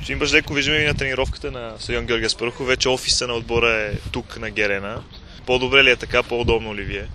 Господин Баждеков, виждаме ви на тренировката на стадион Георги Аспарухов. Вече офиса на отбора е тук на Герена. По-добре ли е така, по-удобно ли ви е?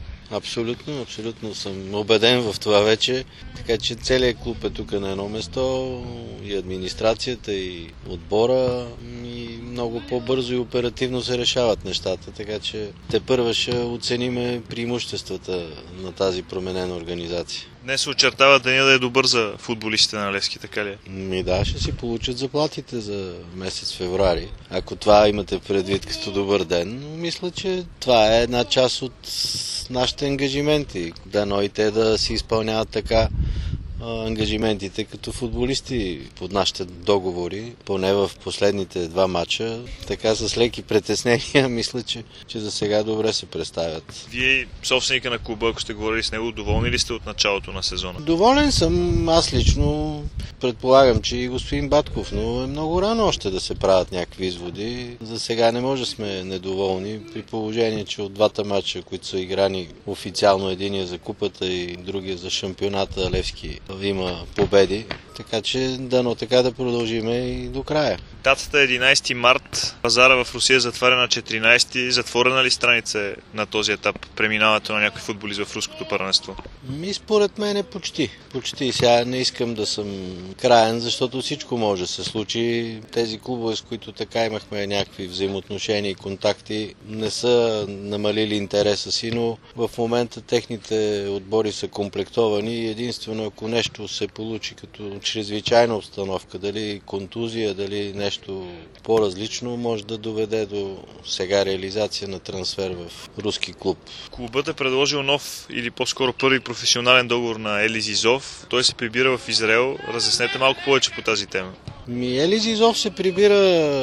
Абсолютно съм убеден в това вече. Така че целият клуб е тук на едно место, и администрацията, и отбора, и много по-бързо и оперативно се решават нещата. Така че тепърва ще оцениме преимуществата на тази променена организация. Днес се очертава деня да е добър за футболистите на Левски, така ли? Да, ще си получат заплатите за месец февруари. Ако това имате предвид като добър ден, мисля, че това е една част от нашите ангажименти. Дано и те да си изпълняват така ангажиментите като футболисти под нашите договори, поне в последните 2 мача. Така с леки притеснения, мисля, че за сега добре се представят. Вие, собственика на клуба, ако сте говорили с него, доволни ли сте от началото на сезона? Доволен съм, аз лично. Предполагам, че и господин Батков, но е много рано още да се правят някакви изводи. За сега не може да сме недоволни, при положение, че от 2 мача, които са играни официално, единия за купата и другия за шампионата, Левски има победи. Така че дано така да продължиме и до края. Датата е 11 март. Пазара в Русия затваря на 14. Затворена ли страница е на този етап преминаването на някой футболист в руското първенство? Според мен е почти. Сега не искам да съм краен, защото всичко може да се случи. Тези клубове, с които така имахме някакви взаимоотношения и контакти, не са намалили интереса си, но в момента техните отбори са комплектовани и единствено ако нещо се получи като чрезвичайна обстановка, дали контузия, дали нещо по-различно, може да доведе до сега реализация на трансфер в руски клуб. Клубът е предложил нов или по-скоро първи професионален договор на Ели Зизов. Той се прибира в Израел. Разяснете малко повече по тази тема. Ели Зизов се прибира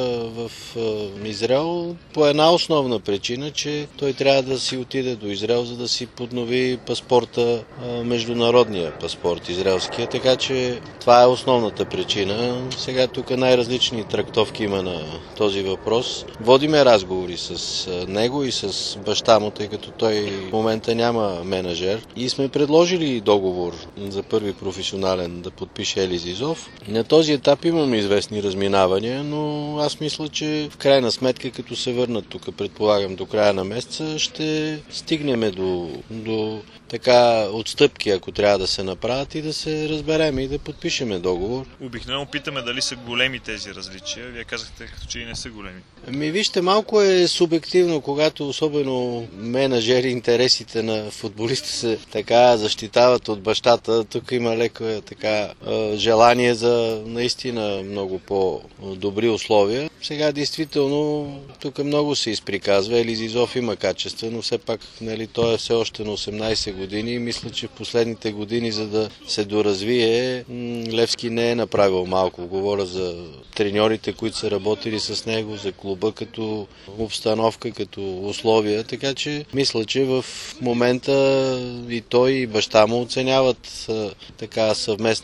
в Израел по една основна причина, че той трябва да си отиде до Израел, за да си поднови паспорта, международния паспорт израелския, така че това е основната причина. Сега тук най-различни трактовки има на този въпрос. Водиме разговори с него и с баща му, тъй като той в момента няма менеджер, и сме предложили договор за първи професионален да подпише Ели Зизов. На този етап имаме известни разминавания, но аз мисля, че в крайна сметка, като се върнат тук, предполагам, до края на месеца, ще стигнем до така отстъпки, ако трябва да се направят, и да се разберем и да подпишеме договор. Обикновено питаме дали са големи тези различия. Вие казахте, като че и не са големи. Вижте, малко е субективно, когато особено менеджери, интересите на футболиста се така защитават от бащата. Тук има леко така желание за наистина много по-добри условия. Сега действително тук много се изприказва. Ели Зизов има качества, но все пак той е все още на 18 години и мисля, че в последните години, за да се доразвие, Левски не е направил малко. Говоря за треньорите, които са работили с него, за клуба като обстановка, като условия. Така че мисля, че в момента и той, и баща му оценяват така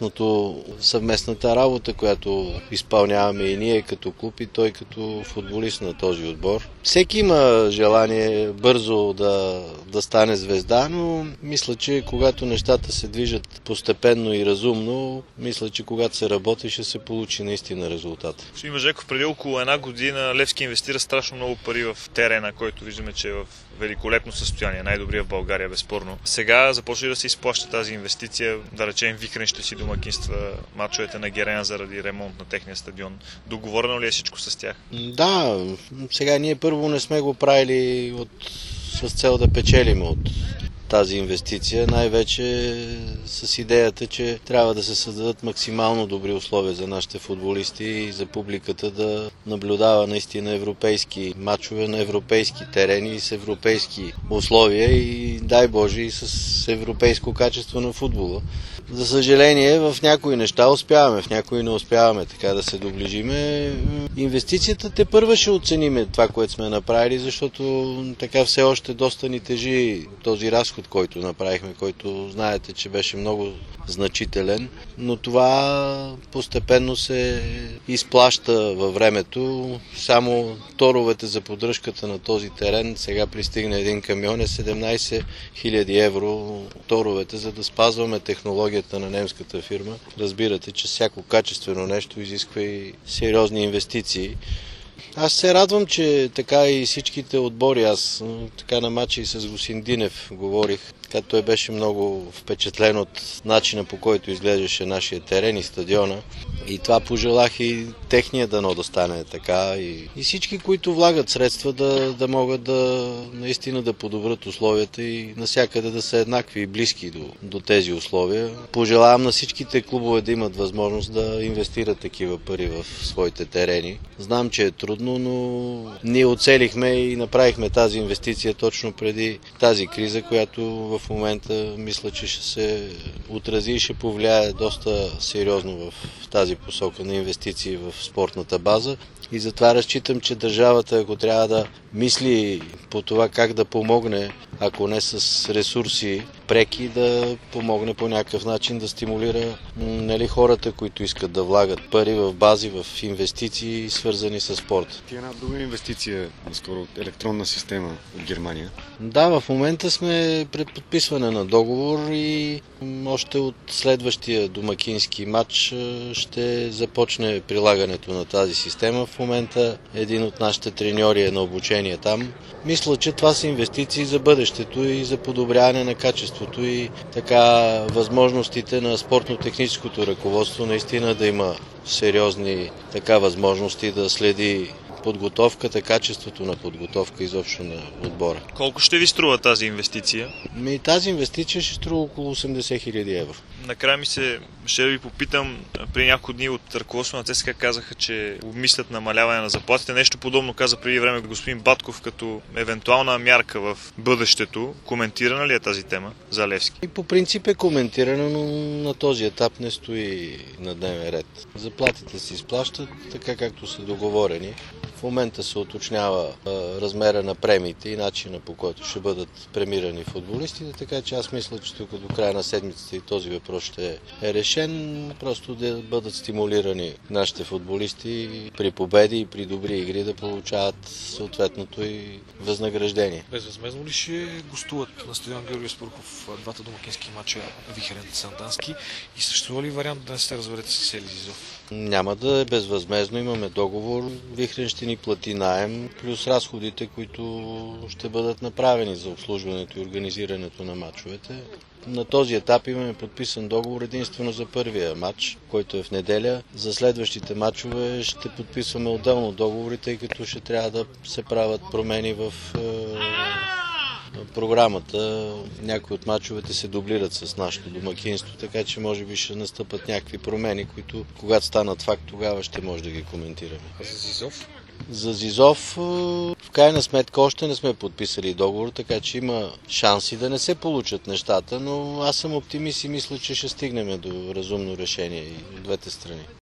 съвместната работа, която изпълняваме и ние като клуб, и той като футболист на този отбор. Всеки има желание бързо да стане звезда, но мисля, че когато нещата се движат постепенно и разумно, мисля, че когато се работи, ще се получи наистина резултат. Господин Баждеков, преди около 1 година Левски инвестира страшно много пари в терена, който виждаме, че е в великолепно състояние, най-добрия в България, безспорно. Сега започва да се изплаща тази инвестиция, да речем Викрен ще си домакинства мачовете на Герена заради ремонт на техния стадион. Договорено ли е всичко с тях? Да, сега ние първо не сме го правили с цел да печелим от тази инвестиция, най-вече с идеята, че трябва да се създадат максимално добри условия за нашите футболисти и за публиката да наблюдава наистина европейски мачове на европейски терени и с европейски условия и дай Боже и с европейско качество на футбола. За съжаление, в някои неща успяваме, в някои не успяваме така да се доближиме. Инвестицията тепърва ще оцениме това, което сме направили, защото така все още доста ни тежи този разход изход, който направихме, който знаете, че беше много значителен, но това постепенно се изплаща във времето. Само торовете за поддръжката на този терен, сега пристигна един камион, е 17 000 евро торовете, за да спазваме технологията на немската фирма. Разбирате, че всяко качествено нещо изисква и сериозни инвестиции. Аз се радвам, че така и всичките отбори, аз така на матча и с Госин Динев говорих, като той беше много впечатлен от начина, по който изглеждаше нашия терен и стадиона. И това пожелах и техния дано да стане така. И всички, които влагат средства, да могат наистина да подобрят условията и навсякъде да са еднакви и близки до тези условия. Пожелавам на всичките клубове да имат възможност да инвестират такива пари в своите терени. Знам, че е трудно, но ние оцелихме и направихме тази инвестиция точно преди тази криза, която в момента мисля, че ще се отрази и ще повлияе доста сериозно в тази посока на инвестиции в спортната база. И затова разчитам, че държавата, ако трябва да мисли по това как да помогне, ако не с ресурси преки, да помогне по някакъв начин да стимулира хората, които искат да влагат пари в бази, в инвестиции, свързани с спорт. Ти една друга инвестиция, скоро електронна система от Германия. Да, в момента сме пред подписване на договор и още от следващия домакински матч ще започне прилагането на тази система. В момента един от нашите треньори е на обучение там. Мисля, че това са инвестиции за бъдещето и за подобряване на качеството и така възможностите на спортно-техническото ръководство наистина да има сериозни възможности да следи подготовката, качеството на подготовка изобщо на отбора. Колко ще ви струва тази инвестиция? Тази инвестиция ще струва около 80 000 евро. Накрая ще ви попитам, при няколко дни от ръководството на ЦСКА казаха, че обмислят намаляване на заплатите. Нещо подобно каза преди време господин Батков като евентуална мярка в бъдещето. Коментирана ли е тази тема за Левски? И по принцип е коментирана, но на този етап не стои на дневен ред. Заплатите се изплащат така, както са договорени. В момента се уточнява размера на премиите и начина, по който ще бъдат премирани футболистите, така че аз мисля, че тук до края на седмицата и този въпрос ще е решен, просто да бъдат стимулирани нашите футболисти при победи и при добри игри да получават съответното и възнаграждение. Безвъзмездно ли ще гостуват на стадион Георги Спарухов двата домакински матча Вихрен и Сандански и съществува ли вариант да не се разберете с Ели Зизов? Няма да е безвъзмездно, имаме договор. Вихрен ще ни плати наем, плюс разходите, които ще бъдат направени за обслужването и организирането на матчовете. На този етап имаме подписан договор единствено за първия матч, който е в неделя. За следващите матчове ще подписваме отделно договори, тъй като ще трябва да се правят промени в програмата. Някои от мачовете се дублират с нашето домакинство, така че може би ще настъпат някакви промени, които когато станат факт, тогава ще може да ги коментираме. А за Зизов? За Зизов в крайна сметка още не сме подписали договор, така че има шанси да не се получат нещата, но аз съм оптимист и мисля, че ще стигнем до разумно решение и от двете страни.